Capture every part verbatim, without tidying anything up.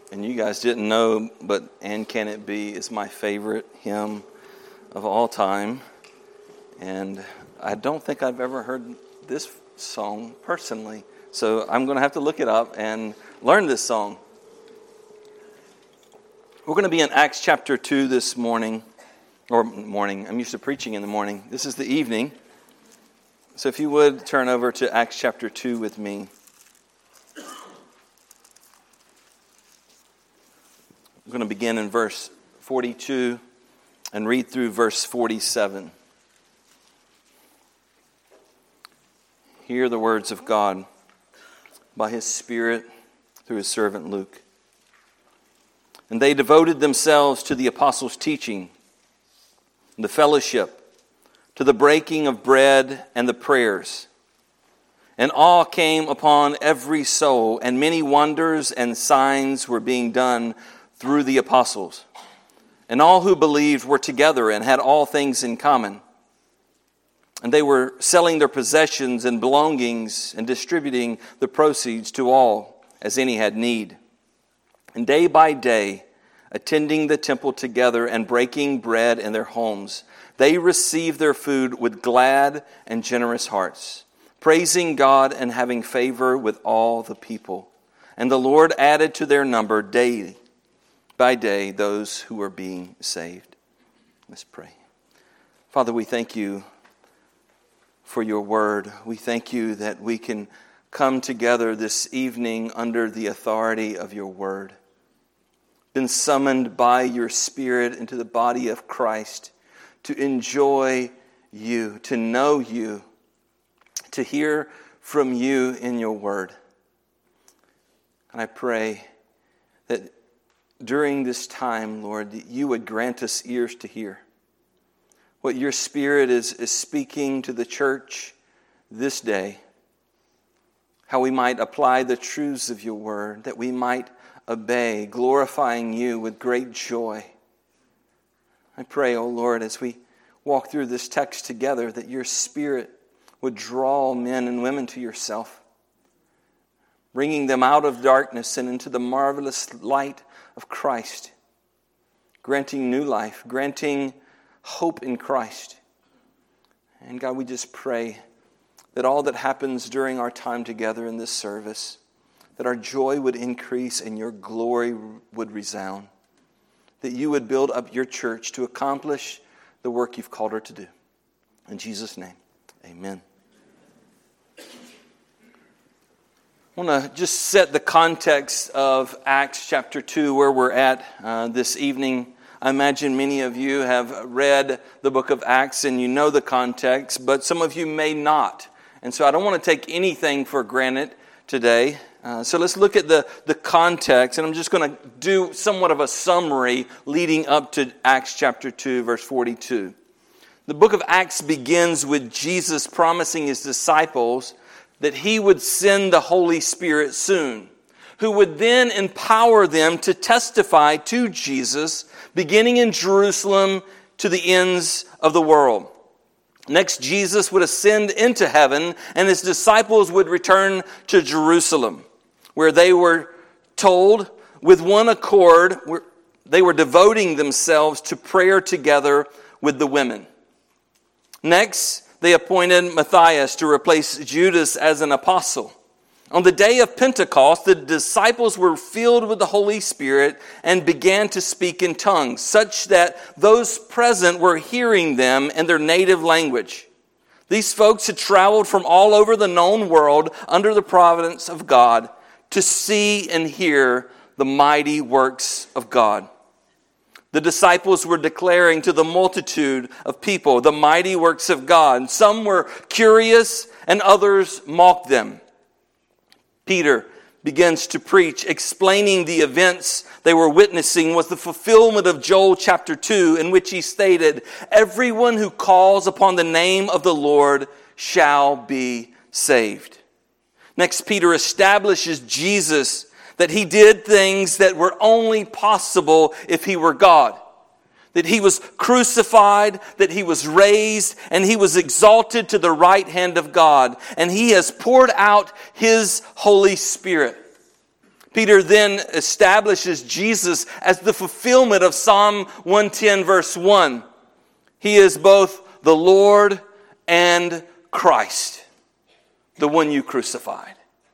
And you guys didn't know, but And Can It Be is my favorite hymn of all time. And I don't think I've ever heard this song personally. So I'm going to have to look it up and learn this song. We're going to be in Acts chapter two this morning. Or morning. I'm used to preaching in the morning. This is the evening. So if you would turn over to Acts chapter two with me. I'm going to begin in verse forty-two and read through verse forty-seven. Hear the words of God by His Spirit through His servant Luke. And they devoted themselves to the apostles' teaching, the fellowship, to the breaking of bread and the prayers. And awe came upon every soul, and many wonders and signs were being done through the apostles. And all who believed were together and had all things in common. And they were selling their possessions and belongings and distributing the proceeds to all as any had need. And day by day, attending the temple together and breaking bread in their homes, they received their food with glad and generous hearts, praising God and having favor with all the people. And the Lord added to their number daily by day those who were being saved. Let's pray. Father, we thank you for your word. We thank you that we can come together this evening under the authority of your word. Been summoned by your Spirit into the body of Christ to enjoy you, to know you, to hear from you in your word. And I pray that during this time, Lord, that you would grant us ears to hear what your Spirit is, is speaking to the church this day, how we might apply the truths of your word, that we might obey, glorifying you with great joy. I pray, O Lord, as we walk through this text together, that your Spirit would draw men and women to yourself, bringing them out of darkness and into the marvelous light of Christ, granting new life, granting hope in Christ. And God, we just pray that all that happens during our time together in this service, that our joy would increase and your glory would resound, that you would build up your church to accomplish the work you've called her to do. In Jesus' name, amen. I want to just set the context of Acts chapter two, where we're at uh, this evening. I imagine many of you have read the book of Acts and you know the context, but some of you may not. And so I don't want to take anything for granted today. Uh, so let's look at the, the context, and I'm just going to do somewhat of a summary leading up to Acts chapter two, verse forty-two. The book of Acts begins with Jesus promising his disciples that he would send the Holy Spirit soon, who would then empower them to testify to Jesus, beginning in Jerusalem to the ends of the world. Next, Jesus would ascend into heaven, and his disciples would return to Jerusalem, where they were told with one accord, they were devoting themselves to prayer together with the women. Next, they appointed Matthias to replace Judas as an apostle. On the day of Pentecost, the disciples were filled with the Holy Spirit and began to speak in tongues, such that those present were hearing them in their native language. These folks had traveled from all over the known world under the providence of God to see and hear the mighty works of God. The disciples were declaring to the multitude of people the mighty works of God. Some were curious and others mocked them. Peter begins to preach, explaining the events they were witnessing was the fulfillment of Joel chapter two, in which he stated, "Everyone who calls upon the name of the Lord shall be saved." Next, Peter establishes Jesus, that he did things that were only possible if he were God. That he was crucified, that he was raised, and he was exalted to the right hand of God. And he has poured out his Holy Spirit. Peter then establishes Jesus as the fulfillment of Psalm one ten verse one. He is both the Lord and Christ, the one you crucified.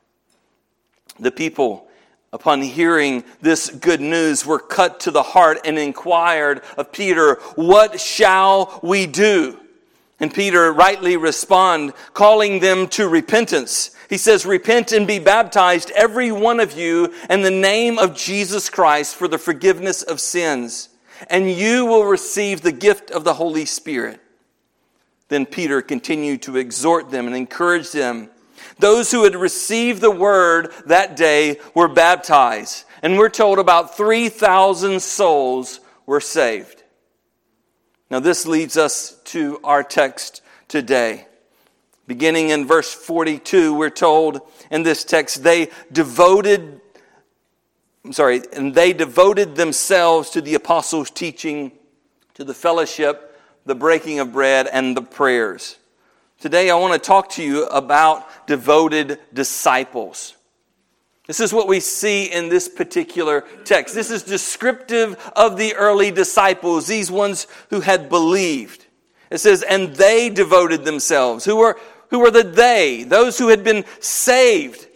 The people, upon hearing this good news, were cut to the heart and inquired of Peter, "What shall we do?" And Peter rightly respond, calling them to repentance. He says, "Repent and be baptized, every one of you, in the name of Jesus Christ for the forgiveness of sins, and you will receive the gift of the Holy Spirit." Then Peter continued to exhort them and encourage them. Those who had received the word that day were baptized, and we're told about three thousand souls were saved. Now this leads us to our text today. Beginning in verse forty-two, we're told in this text, they devoted, I'm sorry, and they devoted themselves to the apostles' teaching, to the fellowship, the breaking of bread, and the prayers. Today I want to talk to you about devoted disciples. This is what we see in this particular text. This is descriptive of the early disciples, these ones who had believed. It says, and they devoted themselves. Who were, who were the they? Those who had been saved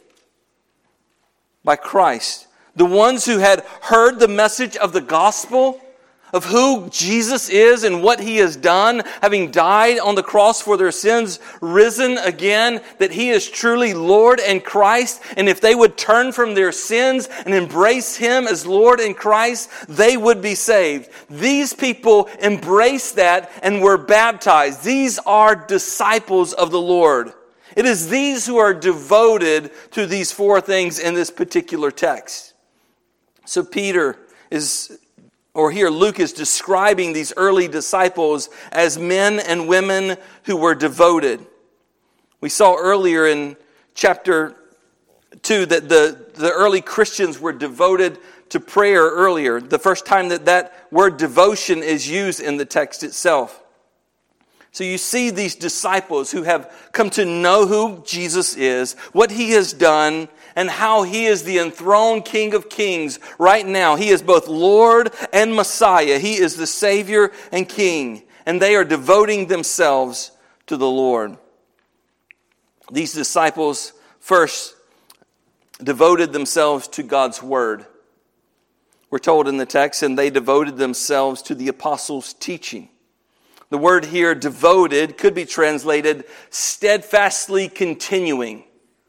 by Christ. The ones who had heard the message of the gospel, of who Jesus is and what He has done, having died on the cross for their sins, risen again, that He is truly Lord and Christ. And if they would turn from their sins and embrace Him as Lord and Christ, they would be saved. These people embraced that and were baptized. These are disciples of the Lord. It is these who are devoted to these four things in this particular text. So Peter is... Or here Luke is describing these early disciples as men and women who were devoted. We saw earlier in chapter two that the, the early Christians were devoted to prayer earlier. The first time that that word devotion is used in the text itself. So you see these disciples who have come to know who Jesus is, what He has done, and how He is the enthroned King of Kings right now. He is both Lord and Messiah. He is the Savior and King. And they are devoting themselves to the Lord. These disciples first devoted themselves to God's Word. We're told in the text, and they devoted themselves to the apostles' teaching. The word here, devoted, could be translated steadfastly continuing.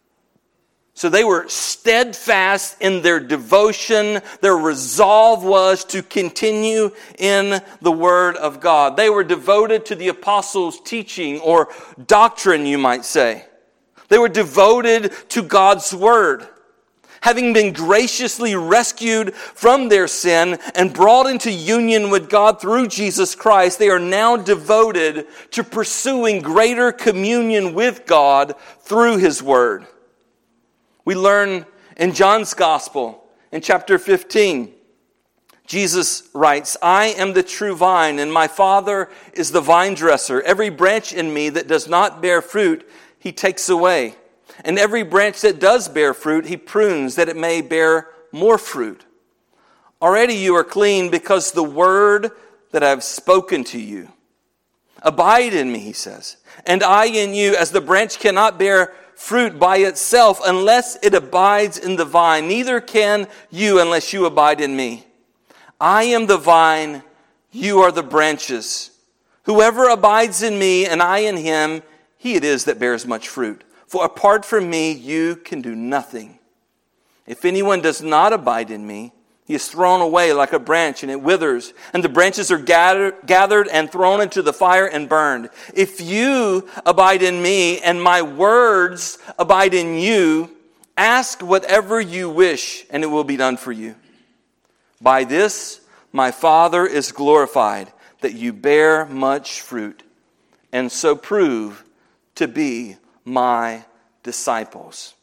So they were steadfast in their devotion. Their resolve was to continue in the Word of God. They were devoted to the apostles' teaching, or doctrine, you might say. They were devoted to God's Word. Having been graciously rescued from their sin and brought into union with God through Jesus Christ, they are now devoted to pursuing greater communion with God through His Word. We learn in John's Gospel, in chapter fifteen, Jesus writes, "I am the true vine, and my Father is the vine dresser. Every branch in me that does not bear fruit, He takes away. And every branch that does bear fruit, He prunes, that it may bear more fruit. Already you are clean because the word that I have spoken to you. Abide in me," He says, "and I in you, as the branch cannot bear fruit by itself unless it abides in the vine. Neither can you unless you abide in me. I am the vine, you are the branches. Whoever abides in me and I in him, he it is that bears much fruit. For apart from me, you can do nothing. If anyone does not abide in me, he is thrown away like a branch and it withers. And the branches are gathered, gathered and thrown into the fire and burned. If you abide in me and my words abide in you, ask whatever you wish and it will be done for you. By this my Father is glorified, that you bear much fruit and so prove to be my disciples."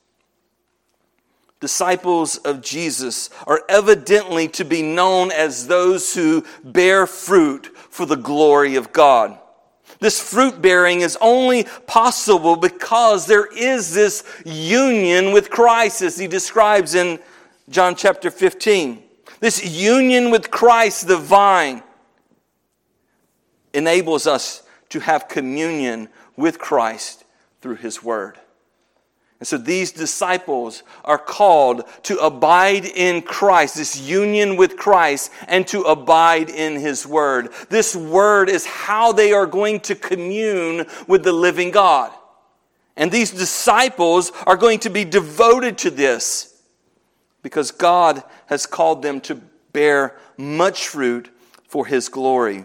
Disciples of Jesus are evidently to be known as those who bear fruit for the glory of God. This fruit bearing is only possible because there is this union with Christ, as he describes in John chapter fifteen. This union with Christ, the vine, enables us to have communion with Christ through His Word. And so these disciples are called to abide in Christ, this union with Christ, and to abide in His Word. This Word is how they are going to commune with the living God. And these disciples are going to be devoted to this because God has called them to bear much fruit for His glory.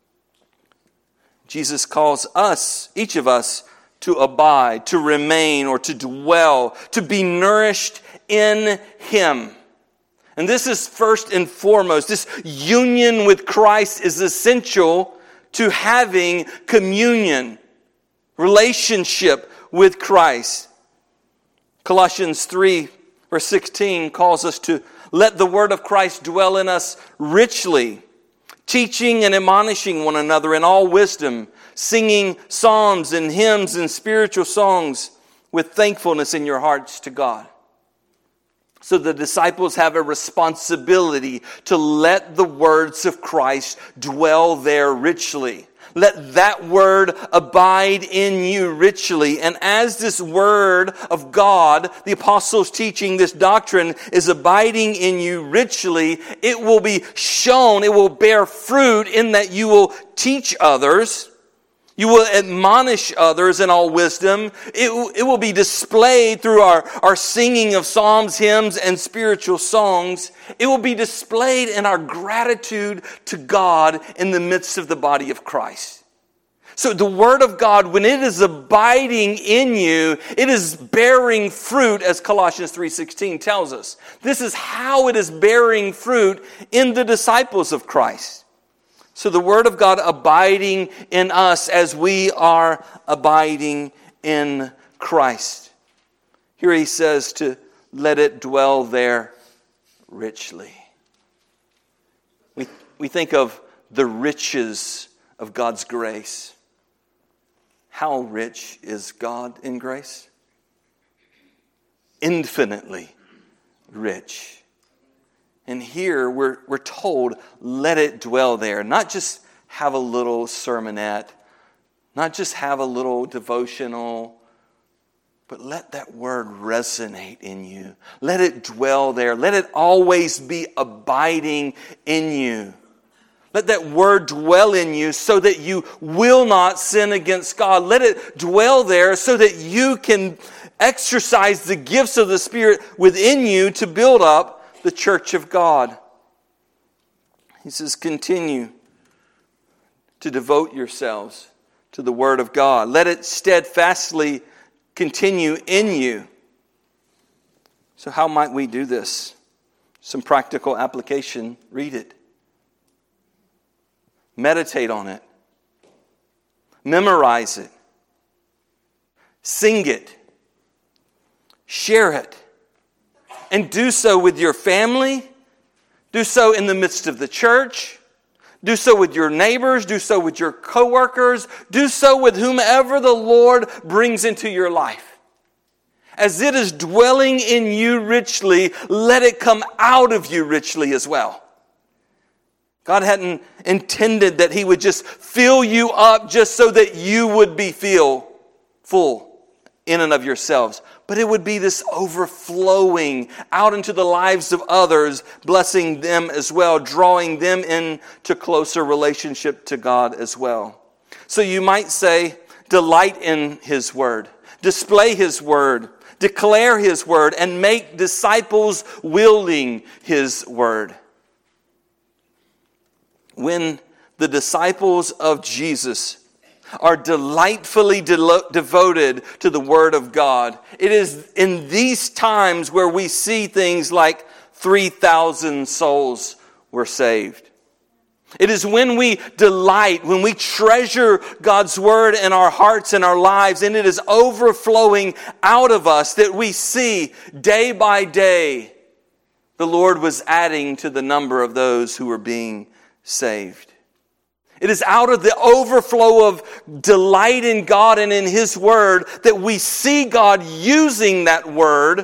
Jesus calls us, each of us, to abide, to remain, or to dwell, to be nourished in Him. And this is first and foremost. This union with Christ is essential to having communion, relationship with Christ. Colossians three, verse sixteen calls us to let the word of Christ dwell in us richly, teaching and admonishing one another in all wisdom, singing psalms and hymns and spiritual songs with thankfulness in your hearts to God. So the disciples have a responsibility to let the words of Christ dwell there richly. Let that word abide in you richly. And as this word of God, the apostles' teaching, this doctrine is abiding in you richly, it will be shown, it will bear fruit in that you will teach others. You will admonish others in all wisdom. It, it will be displayed through our, our singing of psalms, hymns, and spiritual songs. It will be displayed in our gratitude to God in the midst of the body of Christ. So the Word of God, when it is abiding in you, it is bearing fruit, as Colossians three sixteen tells us. This is how it is bearing fruit in the disciples of Christ. So the Word of God abiding in us as we are abiding in Christ. Here he says to let it dwell there richly. We, we think of the riches of God's grace. How rich is God in grace? Infinitely rich. And here we're, we're told, let it dwell there. Not just have a little sermonette, not just have a little devotional, but let that word resonate in you. Let it dwell there. Let it always be abiding in you. Let that word dwell in you so that you will not sin against God. Let it dwell there so that you can exercise the gifts of the Spirit within you to build up the church of God. He says, continue to devote yourselves to the Word of God. Let it steadfastly continue in you. So how might we do this? Some practical application. Read it. Meditate on it. Memorize it. Sing it. Share it. And do so with your family. Do so in the midst of the church. Do so with your neighbors. Do so with your coworkers. Do so with whomever the Lord brings into your life. As it is dwelling in you richly, let it come out of you richly as well. God hadn't intended that He would just fill you up just so that you would be feel full in and of yourselves. But it would be this overflowing out into the lives of others, blessing them as well, drawing them into closer relationship to God as well. So you might say, delight in His Word, display His Word, declare His Word, and make disciples wielding His Word. When the disciples of Jesus are delightfully de- devoted to the Word of God, it is in these times where we see things like three thousand souls were saved. It is when we delight, when we treasure God's Word in our hearts and our lives, and it is overflowing out of us, that we see day by day the Lord was adding to the number of those who were being saved. It is out of the overflow of delight in God and in His Word that we see God using that Word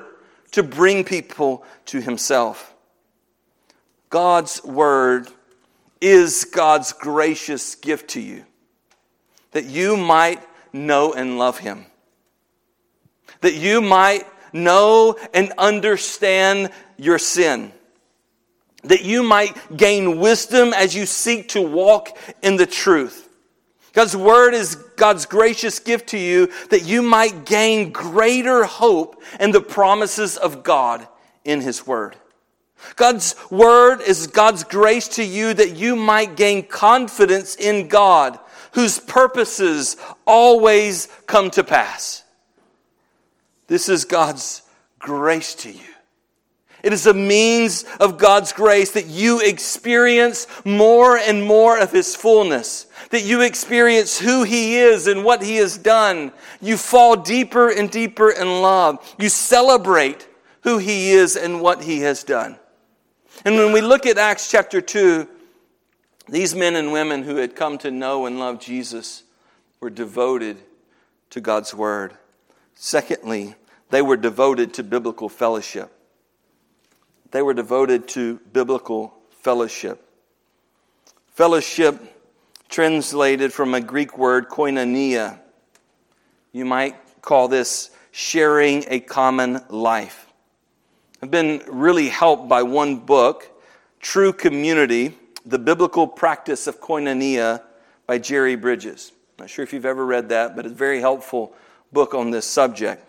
to bring people to himself. God's word is God's gracious gift to you, that you might know and love him, that you might know and understand your sin, that you might gain wisdom as you seek to walk in the truth. God's word is God's gracious gift to you that you might gain greater hope in the promises of God in his word. God's word is God's grace to you that you might gain confidence in God, whose purposes always come to pass. This is God's grace to you. It is a means of God's grace that you experience more and more of his fullness, that you experience who he is and what he has done. You fall deeper and deeper in love. You celebrate who he is and what he has done. And when we look at Acts chapter two, these men and women who had come to know and love Jesus were devoted to God's word. Secondly, they were devoted to biblical fellowship. They were devoted to biblical fellowship. Fellowship, translated from a Greek word, koinonia. You might call this sharing a common life. I've been really helped by one book, True Community, The Biblical Practice of Koinonia by Jerry Bridges. I'm not sure if you've ever read that, but it's a very helpful book on this subject.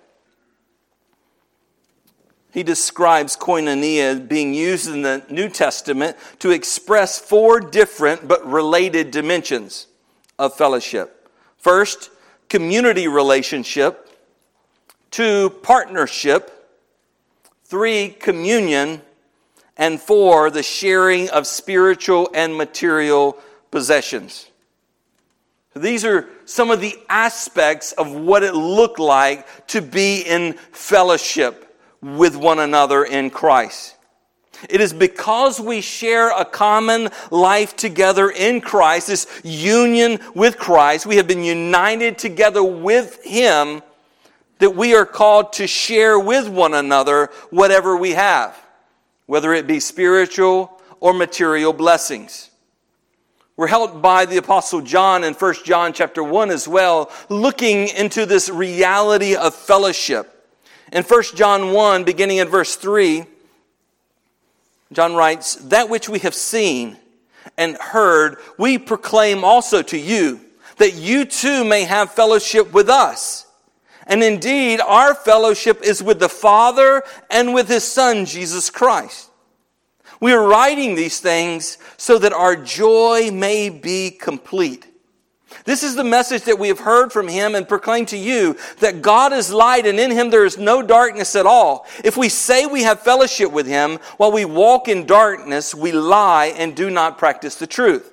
He describes koinonia being used in the New Testament to express four different but related dimensions of fellowship. First, community relationship. Two, partnership. Three, communion. And four, the sharing of spiritual and material possessions. These are some of the aspects of what it looked like to be in fellowship with one another in Christ. It is because we share a common life together in Christ, this union with Christ, we have been united together with him, that we are called to share with one another whatever we have, whether it be spiritual or material blessings. We're helped by the Apostle John in First John chapter one as well, looking into this reality of fellowship. In First John one, beginning in verse three, John writes, "That which we have seen and heard, we proclaim also to you, that you too may have fellowship with us. And indeed, our fellowship is with the Father and with his Son, Jesus Christ. We are writing these things so that our joy may be complete. This is the message that we have heard from him and proclaim to you, that God is light and in him there is no darkness at all. If we say we have fellowship with him while we walk in darkness, we lie and do not practice the truth.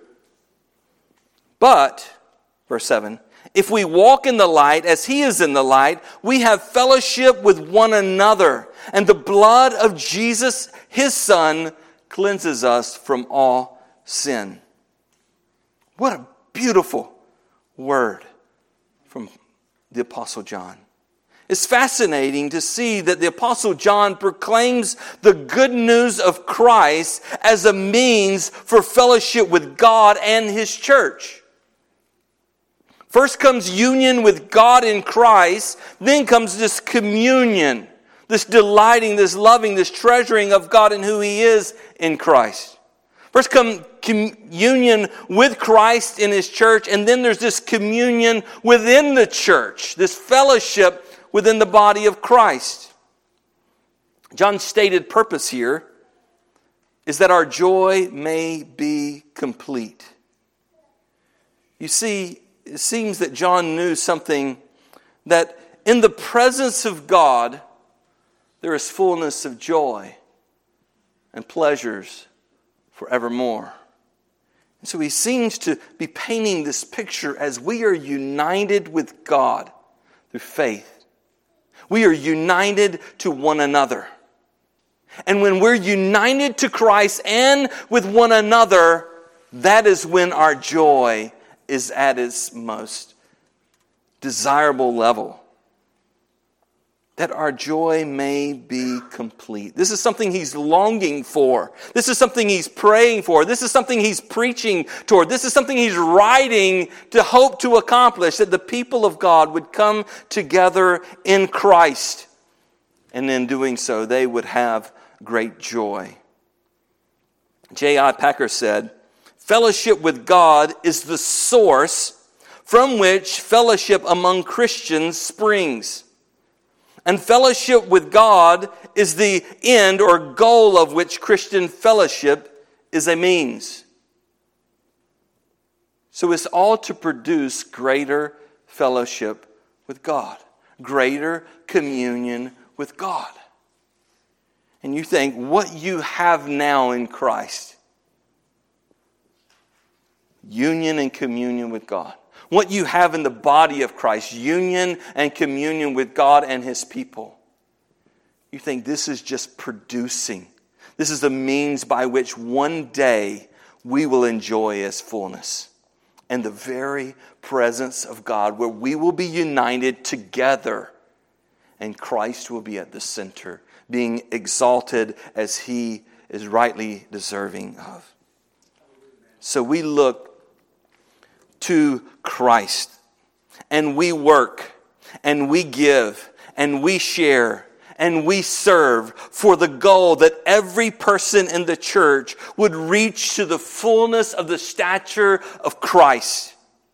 But," verse seven, "if we walk in the light as he is in the light, we have fellowship with one another, and the blood of Jesus, his Son, cleanses us from all sin." What a beautiful word from the Apostle John. It's fascinating to see that the Apostle John proclaims the good news of Christ as a means for fellowship with God and his church. First comes union with God in Christ, then comes this communion, this delighting, this loving, this treasuring of God and who he is in Christ. First comes communion with Christ in his church, and then there's this communion within the church, this fellowship within the body of Christ. John's stated purpose here is that our joy may be complete. You see, it seems that John knew something, that in the presence of God, there is fullness of joy and pleasures forevermore. And so he seems to be painting this picture as we are united with God through faith. We are united to one another. And when we're united to Christ and with one another, that is when our joy is at its most desirable level. that our joy may be complete. This is something he's longing for. This is something he's praying for. This is something he's preaching toward. This is something he's writing to hope to accomplish, that the people of God would come together in Christ. And in doing so, they would have great joy. J I Packer said, "Fellowship with God is the source from which fellowship among Christians springs. And fellowship with God is the end or goal of which Christian fellowship is a means." So it's all to produce greater fellowship with God, greater communion with God. And you think, what you have now in Christ, union and communion with God. What you have in the body of Christ, union and communion with God and His people. You think this is just producing. This is the means by which one day we will enjoy His fullness. And the very presence of God, where we will be united together. And Christ will be at the center, being exalted as He is rightly deserving of. So we look to Christ, and we work, and we give, and we share, and we serve for the goal that every person in the church would reach to the fullness of the stature of Christ.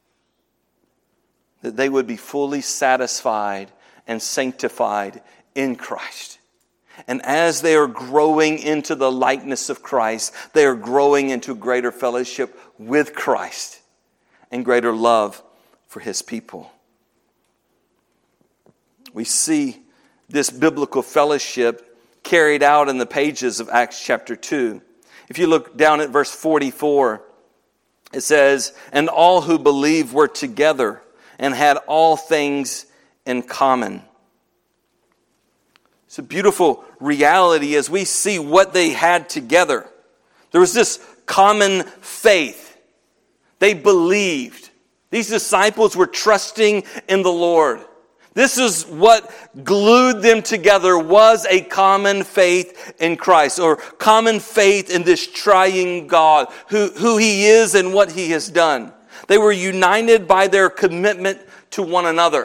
That they would be fully satisfied and sanctified in Christ. And as they are growing into the likeness of Christ, they are growing into greater fellowship with Christ and greater love for His people. We see this biblical fellowship carried out in the pages of Acts chapter two. If you look down at verse forty-four, it says, "And all who believed were together and had all things in common." It's a beautiful reality as we see what they had together. There was this common faith. They believed. These disciples were trusting in the Lord. This is what glued them together, was a common faith in Christ, or common faith in this triune God, who, who He is and what He has done. They were united by their commitment to one another.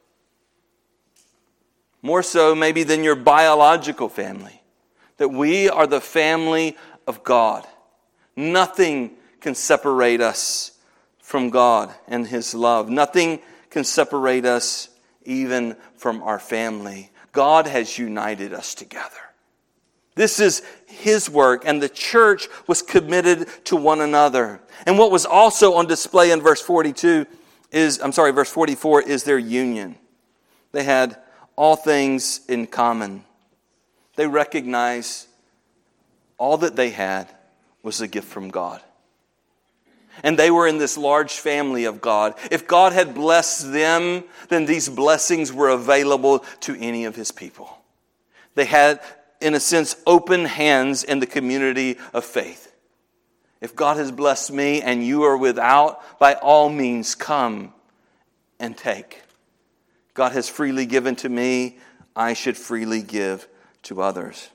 More so maybe than your biological family. That we are the family of God. Nothing can separate us from God and His love. Nothing can separate us even from our family. God has united us together. This is His work, and the church was committed to one another. And what was also on display in verse forty-two is, I'm sorry, verse forty-four is their union. They had all things in common. They recognized all that they had was a gift from God. And they were in this large family of God. If God had blessed them, then these blessings were available to any of His people. They had, in a sense, open hands in the community of faith. If God has blessed me and you are without, by all means come and take. God has freely given to me, I should freely give to others.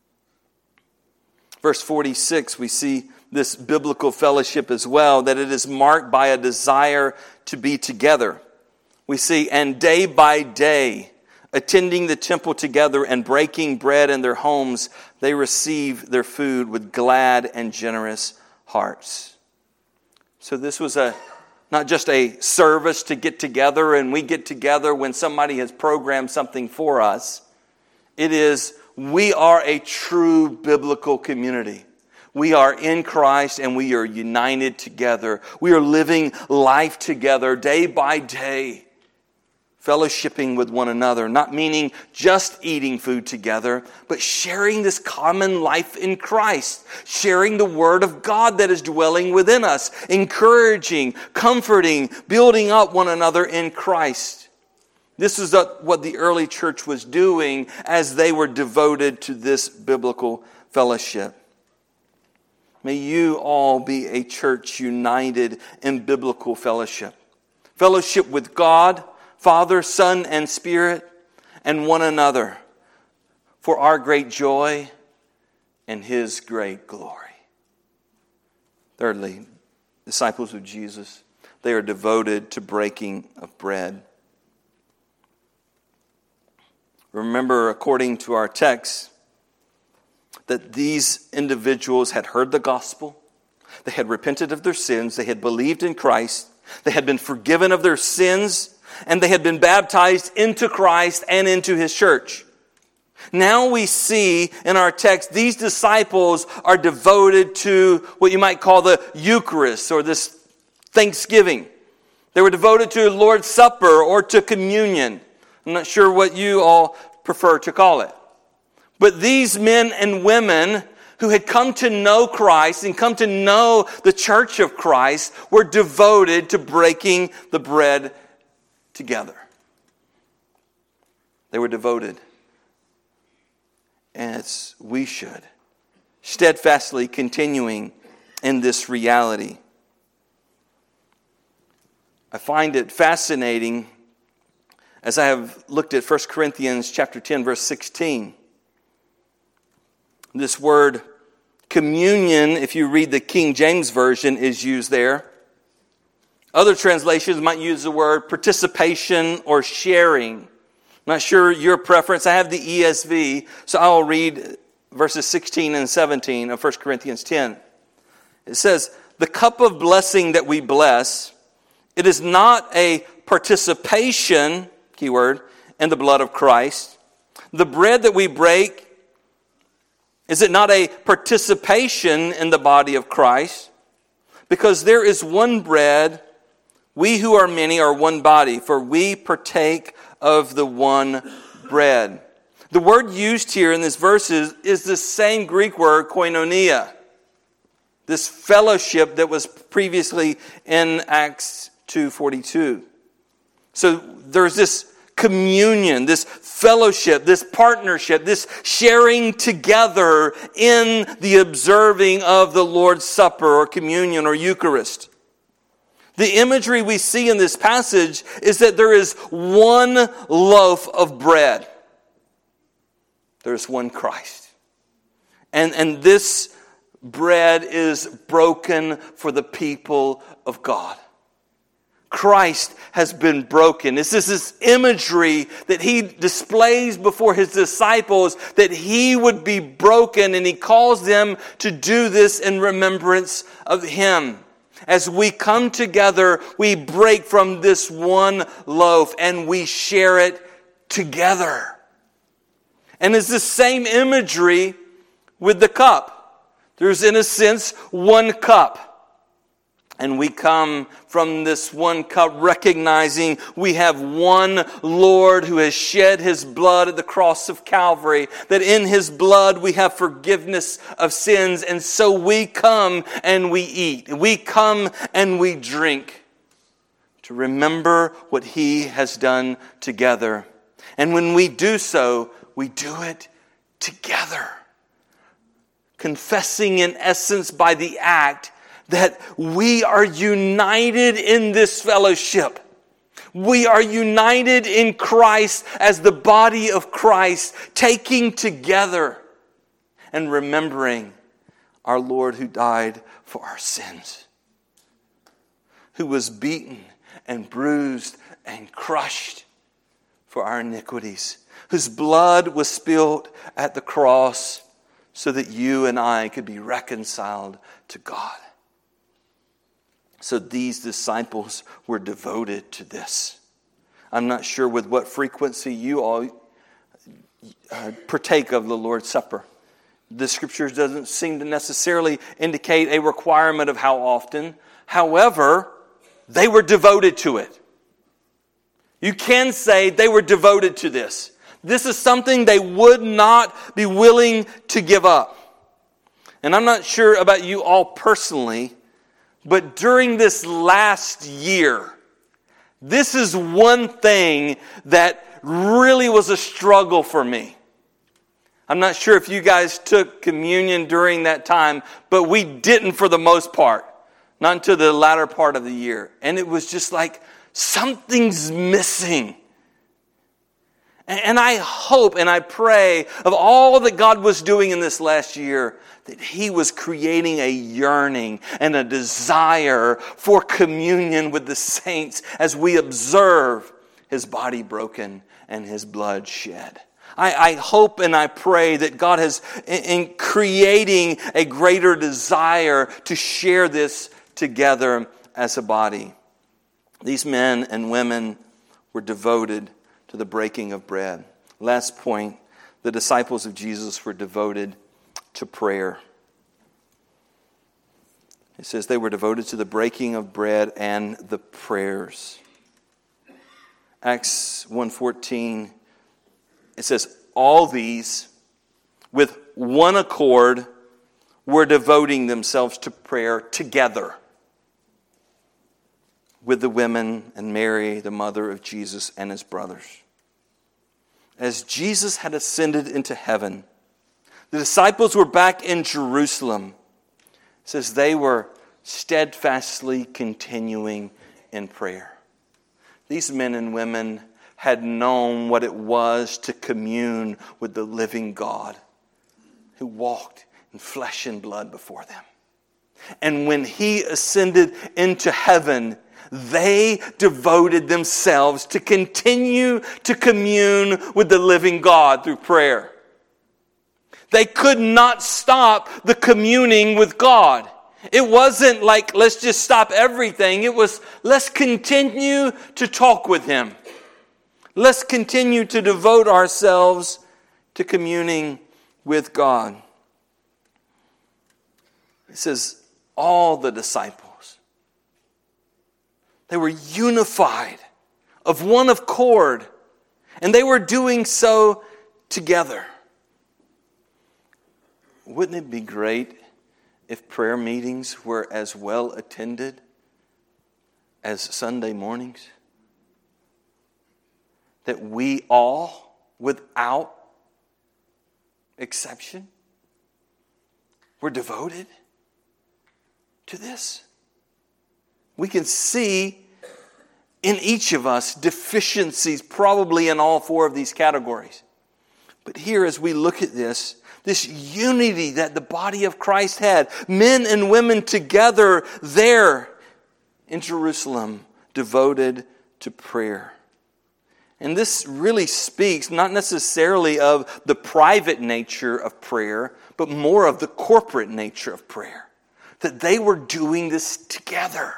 Verse forty-six, we see this biblical fellowship as well, that it is marked by a desire to be together. We see, and day by day, attending the temple together and breaking bread in their homes, they receive their food with glad and generous hearts. So this was a not just a service to get together, and we get together when somebody has programmed something for us. It is, we are a true biblical community. We are in Christ and we are united together. We are living life together day by day, fellowshipping with one another, not meaning just eating food together, but sharing this common life in Christ, sharing the Word of God that is dwelling within us, encouraging, comforting, building up one another in Christ. This is what the early church was doing as they were devoted to this biblical fellowship. May you all be a church united in biblical fellowship. Fellowship with God, Father, Son, and Spirit, and one another for our great joy and His great glory. Thirdly, disciples of Jesus, they are devoted to breaking of bread. Remember, according to our text, that these individuals had heard the gospel, they had repented of their sins, they had believed in Christ, they had been forgiven of their sins, and they had been baptized into Christ and into His church. Now we see in our text, these disciples are devoted to what you might call the Eucharist, or this Thanksgiving. They were devoted to Lord's Supper or to communion. I'm not sure what you all prefer to call it. But these men and women who had come to know Christ and come to know the church of Christ were devoted to breaking the bread together. They were devoted. As we should, steadfastly continuing in this reality. I find it fascinating as I have looked at First Corinthians chapter ten, verse sixteen. This word communion, if you read the King James Version, is used there. Other translations might use the word participation or sharing. I'm not sure your preference. I have the E S V, so I'll read verses sixteen and seventeen of First Corinthians ten. It says, "The cup of blessing that we bless, it is not a participation," keyword, "in the blood of Christ. The bread that we break, is it not a participation in the body of Christ? Because there is one bread, we who are many are one body, for we partake of the one bread." The word used here in this verse is, is the same Greek word, koinonia. This fellowship that was previously in Acts two forty-two. So there's this communion, this fellowship, this partnership, this sharing together in the observing of the Lord's Supper or communion or Eucharist. The imagery we see in this passage is that there is one loaf of bread. There's one Christ. And, and this bread is broken for the people of God. Christ has been broken. This is this imagery that He displays before His disciples, that He would be broken, and He calls them to do this in remembrance of Him. As we come together, we break from this one loaf and we share it together. And it's the same imagery with the cup. There's, in a sense, one cup. And we come from this one cup recognizing we have one Lord who has shed His blood at the cross of Calvary. That in His blood we have forgiveness of sins. And so we come and we eat. We come and we drink to remember what He has done together. And when we do so, we do it together. Confessing in essence by the act that we are united in this fellowship. We are united in Christ as the body of Christ, taking together and remembering our Lord who died for our sins, who was beaten and bruised and crushed for our iniquities, whose blood was spilled at the cross so that you and I could be reconciled to God. So these disciples were devoted to this. I'm not sure with what frequency you all uh, partake of the Lord's Supper. The Scriptures doesn't seem to necessarily indicate a requirement of how often. However, they were devoted to it. You can say they were devoted to this. This is something they would not be willing to give up. And I'm not sure about you all personally, but during this last year, this is one thing that really was a struggle for me. I'm not sure if you guys took communion during that time, but we didn't for the most part. Not until the latter part of the year. And it was just like, something's missing. And I hope and I pray of all that God was doing in this last year, that He was creating a yearning and a desire for communion with the saints as we observe His body broken and His blood shed. I, I hope and I pray that God has, in, in creating a greater desire to share this together as a body. These men and women were devoted to the breaking of bread. Last point, the disciples of Jesus were devoted to prayer. It says they were devoted to the breaking of bread and the prayers. Acts one fourteen, it says, all these, with one accord, were devoting themselves to prayer together with the women and Mary, the mother of Jesus, and His brothers. As Jesus had ascended into heaven, the disciples were back in Jerusalem. It says they were steadfastly continuing in prayer. These men and women had known what it was to commune with the living God who walked in flesh and blood before them. And when He ascended into heaven, they devoted themselves to continue to commune with the living God through prayer. They could not stop the communing with God. It wasn't like, let's just stop everything. It was, let's continue to talk with Him. Let's continue to devote ourselves to communing with God. It says, all the disciples, they were unified, of one accord, and they were doing so together. Wouldn't it be great if prayer meetings were as well attended as Sunday mornings? That we all, without exception, were devoted to this. We can see in each of us deficiencies probably in all four of these categories. But here as we look at this, this unity that the body of Christ had, men and women together there in Jerusalem, devoted to prayer. And this really speaks not necessarily of the private nature of prayer, but more of the corporate nature of prayer. That they were doing this together.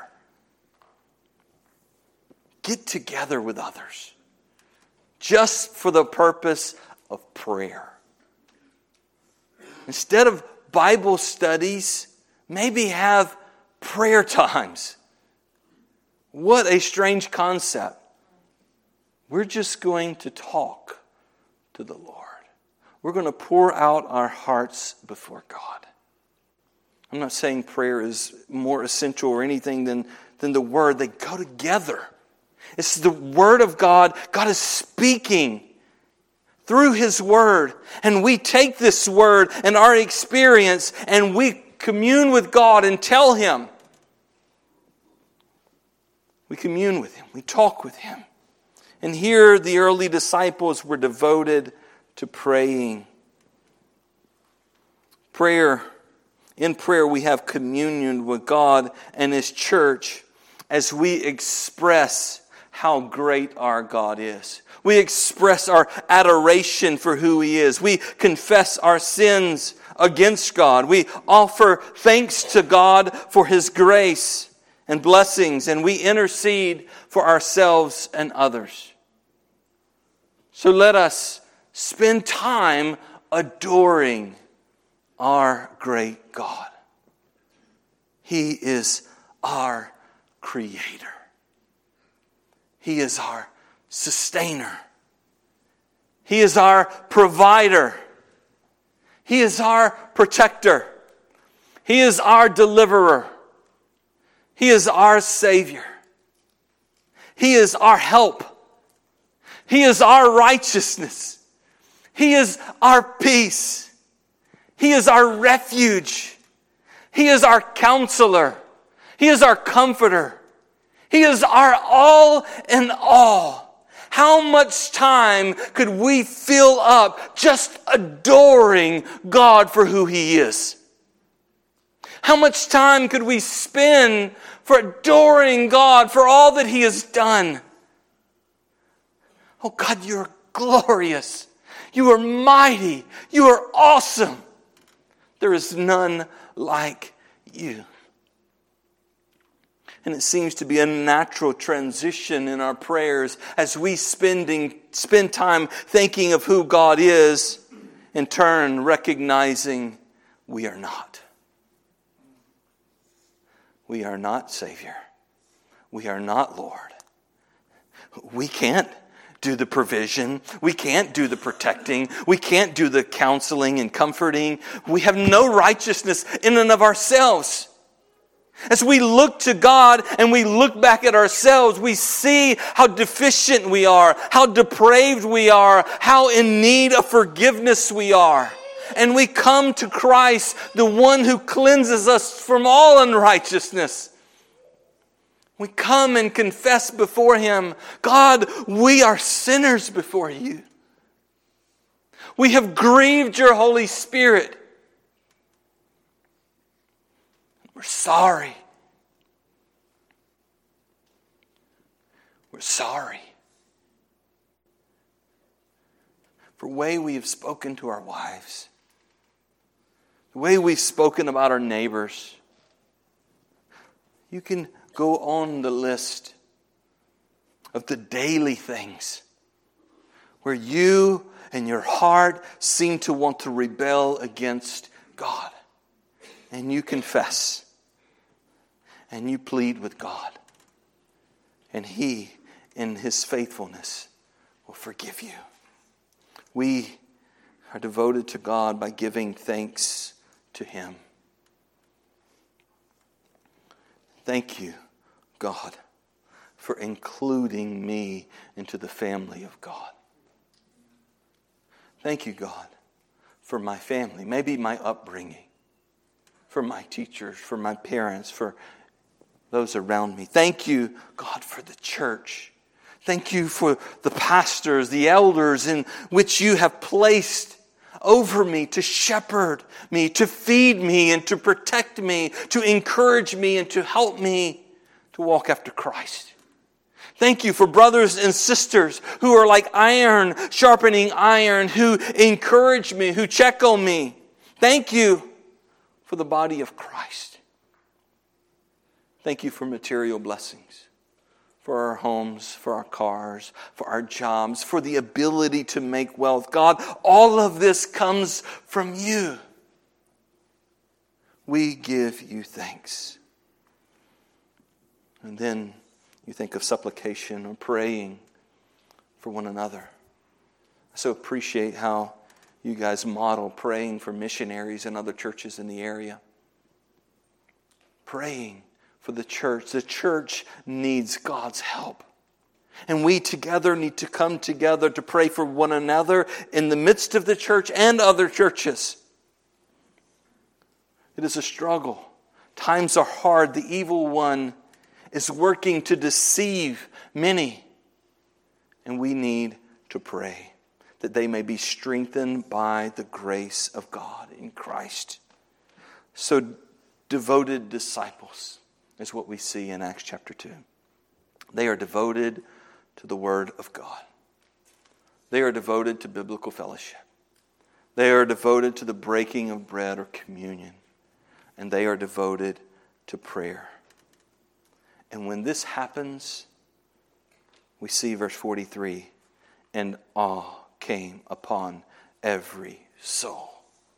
Get together with others just for the purpose of prayer. Instead of Bible studies, maybe have prayer times. What a strange concept. We're just going to talk to the Lord. We're going to pour out our hearts before God. I'm not saying prayer is more essential or anything than, than the Word. They go together. It's the Word of God. God is speaking through His Word. And we take this Word and our experience and we commune with God and tell Him. We commune with Him. We talk with Him. And here the early disciples were devoted to praying. Prayer. In prayer we have communion with God and His church as we express how great our God is. We express our adoration for who He is. We confess our sins against God. We offer thanks to God for His grace and blessings, and we intercede for ourselves and others. So let us spend time adoring our great God. He is our Creator. He is our sustainer. He is our provider. He is our protector. He is our deliverer. He is our Savior. He is our help. He is our righteousness. He is our peace. He is our refuge. He is our counselor. He is our comforter. He is our all in all. How much time could we fill up just adoring God for who He is? How much time could we spend for adoring God for all that He has done? Oh God, you're glorious. You are mighty. You are awesome. There is none like you. And it seems to be a natural transition in our prayers as we spending, spend time thinking of who God is, in turn recognizing we are not. We are not Savior. We are not Lord. We can't do the provision. We can't do the protecting. We can't do the counseling and comforting. We have no righteousness in and of ourselves. As we look to God and we look back at ourselves, we see how deficient we are, how depraved we are, how in need of forgiveness we are. And we come to Christ, the one who cleanses us from all unrighteousness. We come and confess before Him, God, we are sinners before You. We have grieved Your Holy Spirit. We're sorry. We're sorry for the way we have spoken to our wives, the way we've spoken about our neighbors. You can go on the list of the daily things where you and your heart seem to want to rebel against God. And you confess. And you plead with God. And He, in His faithfulness, will forgive you. We are devoted to God by giving thanks to Him. Thank you, God, for including me into the family of God. Thank you, God, for my family, maybe my upbringing, for my teachers, for my parents, for those around me. Thank you, God, for the church. Thank you for the pastors, the elders in which You have placed over me to shepherd me, to feed me and to protect me, to encourage me and to help me to walk after Christ. Thank You for brothers and sisters who are like iron sharpening iron, who encourage me, who check on me. Thank You for the body of Christ. Thank You for material blessings, for our homes, for our cars, for our jobs, for the ability to make wealth. God, all of this comes from You. We give You thanks. And then you think of supplication or praying for one another. I so appreciate how you guys model praying for missionaries and other churches in the area. Praying for the church. The church needs God's help. And we together need to come together to pray for one another in the midst of the church and other churches. It is a struggle. Times are hard. The evil one is working to deceive many. And we need to pray that they may be strengthened by the grace of God in Christ. So devoted disciples is what we see in Acts chapter two. They are devoted to the Word of God. They are devoted to biblical fellowship. They are devoted to the breaking of bread or communion. And they are devoted to prayer. And when this happens, we see verse forty-three, and awe came upon every soul.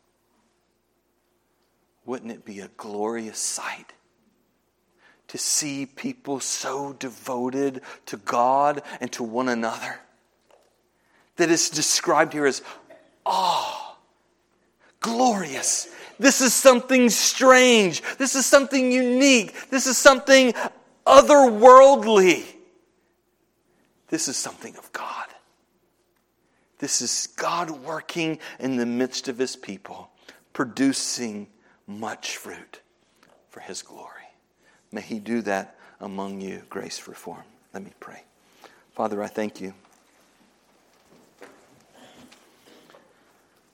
Wouldn't it be a glorious sight to see people so devoted to God and to one another that is described here as awe, glorious. This is something strange. This is something unique. This is something otherworldly. This is something of God. This is God working in the midst of His people, producing much fruit for His glory. May He do that among you, Grace Reform. Let me pray. Father, I thank You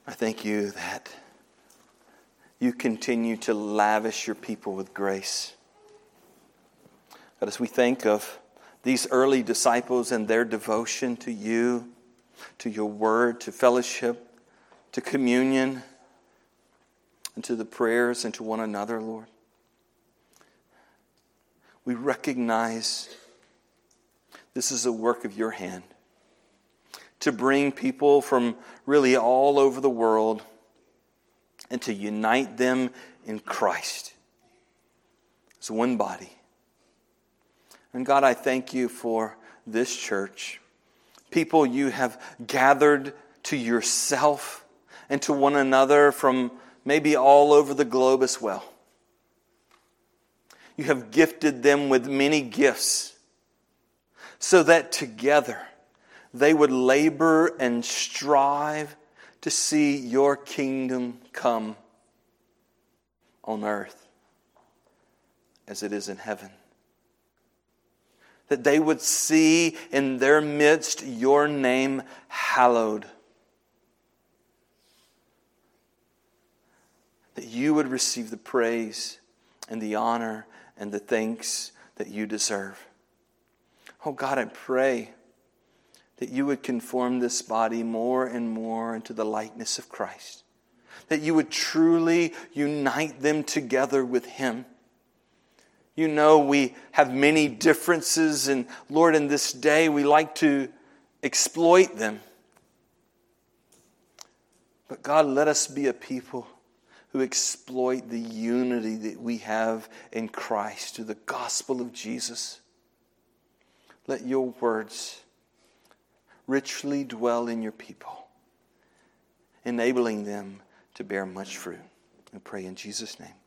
I thank you that you continue to lavish your people with grace. God, as we think of these early disciples and their devotion to you, to your word, to fellowship, to communion, and to the prayers and to one another, Lord, we recognize this is a work of your hand to bring people from really all over the world and to unite them in Christ as one body. And God, I thank you for this church, people you have gathered to yourself and to one another from maybe all over the globe as well. You have gifted them with many gifts so that together they would labor and strive to see your kingdom come on earth as it is in heaven. That they would see in their midst your name hallowed. That you would receive the praise and the honor and the thanks that you deserve. Oh God, I pray that you would conform this body more and more into the likeness of Christ. That you would truly unite them together with Him. You know we have many differences, and Lord, in this day we like to exploit them. But God, let us be a people who exploit the unity that we have in Christ through the gospel of Jesus. Let your words richly dwell in your people, enabling them to bear much fruit. I pray in Jesus' name.